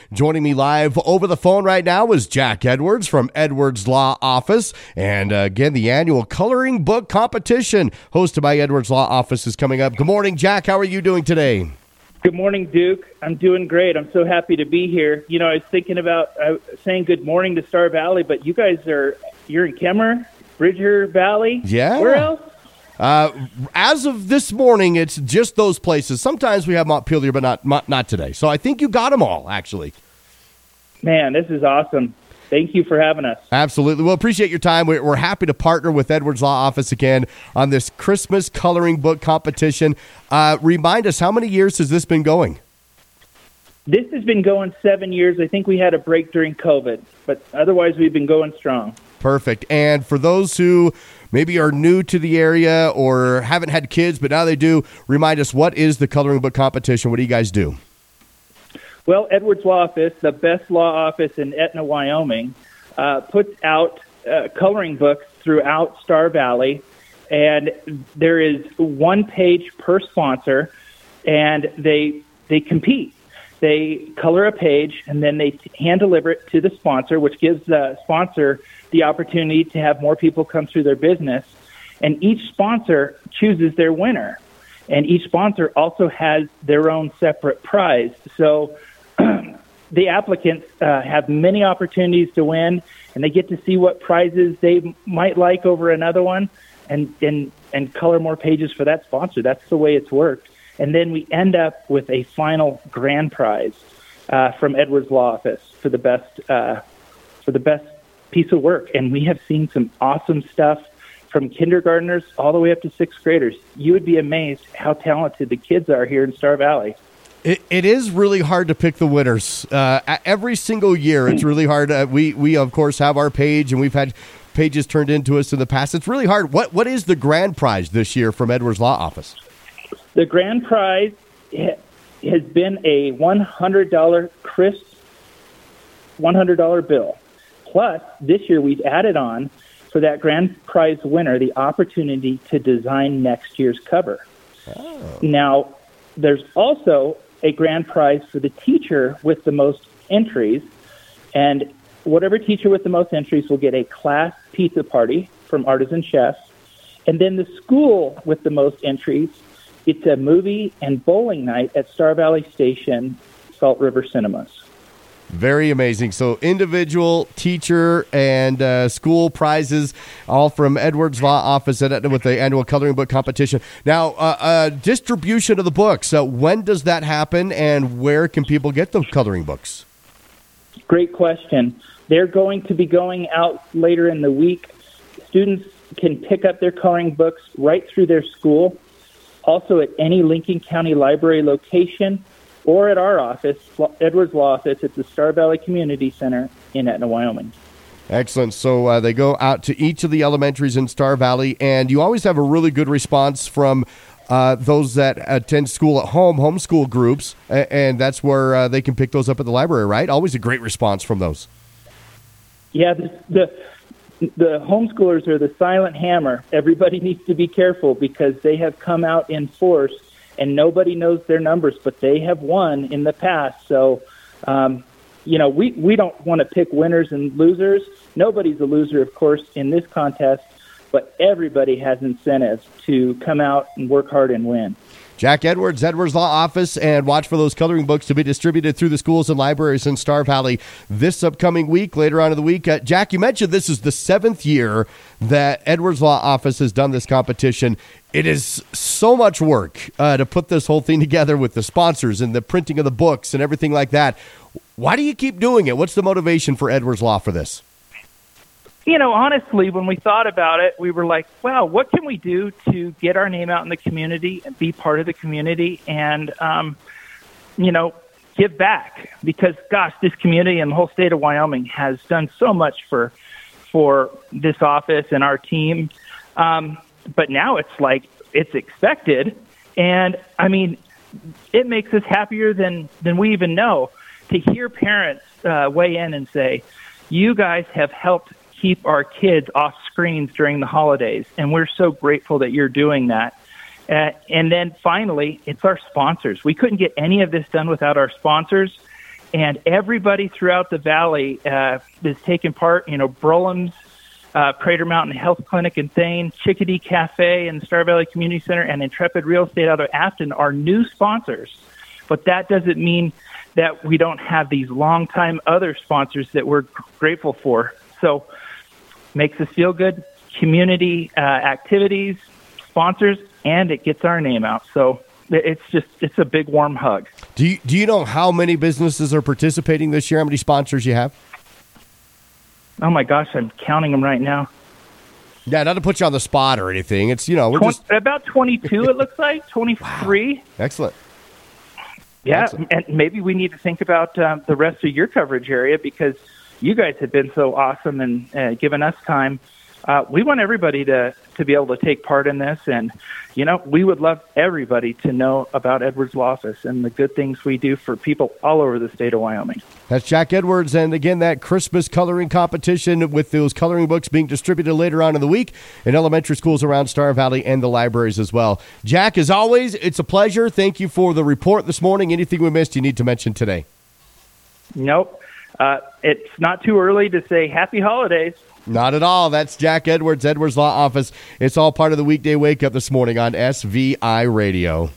Joining me live over the phone right now is Jack Edwards from Edwards Law Office. And again, the annual coloring book competition hosted by Edwards Law Office is coming up. Good morning, Jack. How are you doing today? Good morning, Duke. I'm doing great. I'm so happy to be here. You know, I was thinking about saying good morning to Star Valley, but you're in Kemmer, Bridger Valley. Yeah. Where else? As of this morning, it's just those places. Sometimes we have Montpelier, but not today. So I think you got them all, actually. Man, this is awesome. Thank you for having us. Absolutely. Well, appreciate your time. We're happy to partner with Edwards Law Office again on this Christmas coloring book competition. Remind us, how many years has this been going? This has been going 7 years. I think we had a break during COVID, but otherwise we've been going strong. Perfect. And for those who maybe are new to the area or haven't had kids, but now they do, remind us, what is the coloring book competition? What do you guys do? Well, Edwards Law Office, the best law office in Etna, Wyoming, puts out coloring books throughout Star Valley, and there is one page per sponsor, and they compete. They color a page, and then they hand deliver it to the sponsor, which gives the sponsor the opportunity to have more people come through their business. And each sponsor chooses their winner. And each sponsor also has their own separate prize. So the applicants have many opportunities to win, and they get to see what prizes they might like over another one and color more pages for that sponsor. That's the way it's worked. And then we end up with a final grand prize from Edwards Law Office for the best piece of work. And we have seen some awesome stuff from kindergartners all the way up to sixth graders. You would be amazed how talented the kids are here in Star Valley. It is really hard to pick the winners. Every single year, it's really hard. We of course, have our page, and we've had pages turned into us in the past. It's really hard. What is the grand prize this year from Edwards Law Office? The grand prize has been a $100 crisp $100 bill. Plus, this year we've added on for that grand prize winner the opportunity to design next year's cover. Oh. Now, there's also a grand prize for the teacher with the most entries, and whatever teacher with the most entries will get a class pizza party from Artisan Chefs, and then the school with the most entries gets a movie and bowling night at Star Valley Station, Salt River Cinemas. Very amazing. So individual, teacher, and school prizes, all from Edwards Law Office with the annual coloring book competition. Now, distribution of the books. When does that happen, and where can people get the coloring books? Great question. They're going to be going out later in the week. Students can pick up their coloring books right through their school, also at any Lincoln County Library location, or at our office, Edwards Law Office, at the Star Valley Community Center in Etna, Wyoming. Excellent. So they go out to each of the elementaries in Star Valley, and you always have a really good response from those that attend school at home, homeschool groups, and that's where they can pick those up at the library, right? Always a great response from those. Yeah, the homeschoolers are the silent hammer. Everybody needs to be careful because they have come out in force, and nobody knows their numbers, but they have won in the past. So, we don't want to pick winners and losers. Nobody's a loser, of course, in this contest, but everybody has incentive to come out and work hard and win. Jack Edwards, Edwards Law Office, and watch for those coloring books to be distributed through the schools and libraries in Star Valley this upcoming week, later on in the week. Jack, you mentioned this is the 7th year that Edwards Law Office has done this competition. It is so much work to put this whole thing together with the sponsors and the printing of the books and everything like that. Why do you keep doing it? What's the motivation for Edwards Law for this? You know, honestly, when we thought about it, we were like, wow, what can we do to get our name out in the community and be part of the community and, give back? Because, gosh, this community and the whole state of Wyoming has done so much for this office and our team. But now it's like it's expected. And, I mean, it makes us happier than we even know to hear parents weigh in and say, you guys have helped keep our kids off screens during the holidays, and we're so grateful that you're doing that. And then finally, it's our sponsors. We couldn't get any of this done without our sponsors, and everybody throughout the valley is taking part. Brollum's Crater Mountain Health Clinic in Thane, Chickadee Cafe in Star Valley Community Center, and Intrepid Real Estate out of Afton are new sponsors. But that doesn't mean that we don't have these longtime other sponsors that we're grateful for. So makes us feel good, community activities, sponsors, and it gets our name out. So it's a big warm hug. Do you know how many businesses are participating this year? How many sponsors you have? Oh my gosh, I'm counting them right now. Yeah, not to put you on the spot or anything. It's, we're just about 22. It looks like 23. Wow. Excellent. Yeah, Excellent. And maybe we need to think about the rest of your coverage area, because you guys have been so awesome and given us time. We want everybody to be able to take part in this, and we would love everybody to know about Edwards Law Office and the good things we do for people all over the state of Wyoming. That's Jack Edwards, and again, that Christmas coloring competition with those coloring books being distributed later on in the week in elementary schools around Star Valley and the libraries as well. Jack, as always, it's a pleasure. Thank you for the report this morning. Anything we missed you need to mention today? Nope. It's not too early to say happy holidays. Not at all. That's Jack Edwards, Edwards Law Office. It's all part of the weekday wake up this morning on SVI Radio.